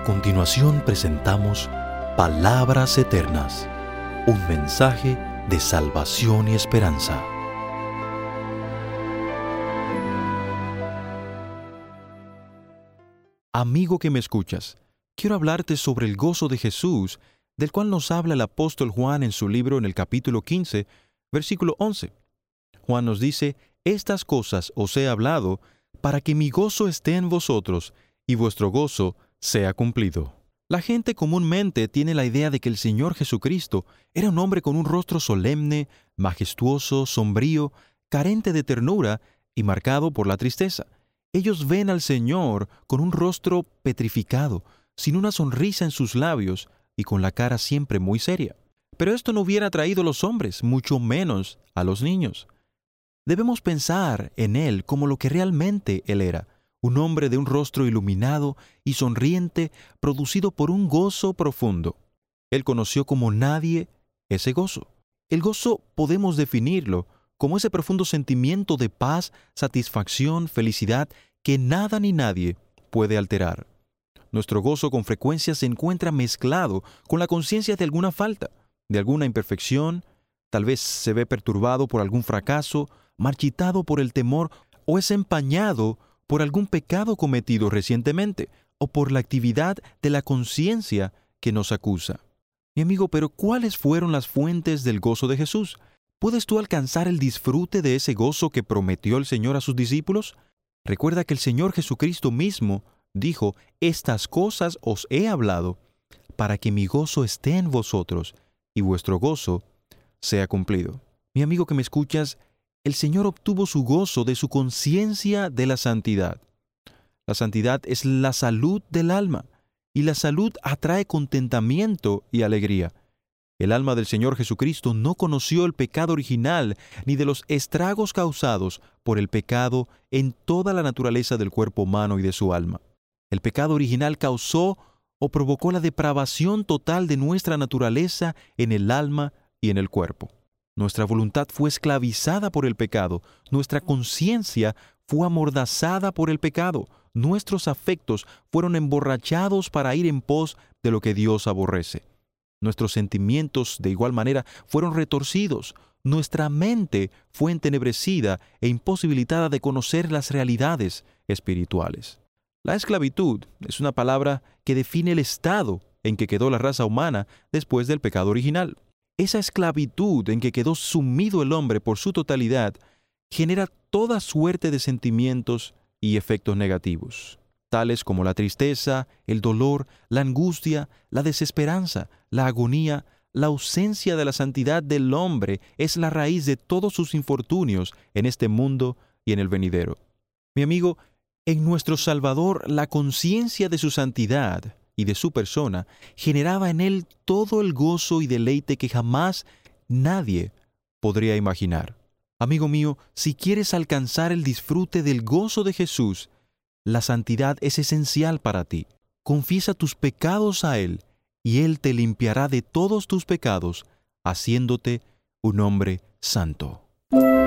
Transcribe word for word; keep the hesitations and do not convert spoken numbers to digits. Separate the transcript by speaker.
Speaker 1: A continuación presentamos Palabras Eternas, un mensaje de salvación y esperanza. Amigo que me escuchas, quiero hablarte sobre el gozo de Jesús, del cual nos habla el apóstol Juan en su libro en el capítulo quince, versículo once. Juan nos dice: «Estas cosas os he hablado para que mi gozo esté en vosotros y vuestro gozo sea cumplido». La gente comúnmente tiene la idea de que el Señor Jesucristo era un hombre con un rostro solemne, majestuoso, sombrío, carente de ternura y marcado por la tristeza. Ellos ven al Señor con un rostro petrificado, sin una sonrisa en sus labios y con la cara siempre muy seria. Pero esto no hubiera atraído a los hombres, mucho menos a los niños. Debemos pensar en Él como lo que realmente Él era, un hombre de un rostro iluminado y sonriente, producido por un gozo profundo. Él conoció como nadie ese gozo. El gozo podemos definirlo como ese profundo sentimiento de paz, satisfacción, felicidad que nada ni nadie puede alterar. Nuestro gozo con frecuencia se encuentra mezclado con la conciencia de alguna falta, de alguna imperfección. Tal vez se ve perturbado por algún fracaso, marchitado por el temor, o es empañado por algún pecado cometido recientemente, o por la actividad de la conciencia que nos acusa. Mi amigo, pero ¿cuáles fueron las fuentes del gozo de Jesús? ¿Puedes tú alcanzar el disfrute de ese gozo que prometió el Señor a sus discípulos? Recuerda que el Señor Jesucristo mismo dijo: «Estas cosas os he hablado para que mi gozo esté en vosotros y vuestro gozo sea cumplido». Mi amigo que me escuchas, el Señor obtuvo su gozo de su conciencia de la santidad. La santidad es la salud del alma, y la salud atrae contentamiento y alegría. El alma del Señor Jesucristo no conoció el pecado original ni de los estragos causados por el pecado en toda la naturaleza del cuerpo humano y de su alma. El pecado original causó o provocó la depravación total de nuestra naturaleza en el alma y en el cuerpo. Nuestra voluntad fue esclavizada por el pecado, nuestra conciencia fue amordazada por el pecado, nuestros afectos fueron emborrachados para ir en pos de lo que Dios aborrece. Nuestros sentimientos, de igual manera, fueron retorcidos, nuestra mente fue entenebrecida e imposibilitada de conocer las realidades espirituales. La esclavitud es una palabra que define el estado en que quedó la raza humana después del pecado original. Esa esclavitud en que quedó sumido el hombre por su totalidad genera toda suerte de sentimientos y efectos negativos, tales como la tristeza, el dolor, la angustia, la desesperanza, la agonía. La ausencia de la santidad del hombre es la raíz de todos sus infortunios en este mundo y en el venidero. Mi amigo, en nuestro Salvador, la conciencia de su santidad y de su persona generaba en él todo el gozo y deleite que jamás nadie podría imaginar. Amigo mío, si quieres alcanzar el disfrute del gozo de Jesús, la santidad es esencial para ti. Confiesa tus pecados a Él, y Él te limpiará de todos tus pecados, haciéndote un hombre santo.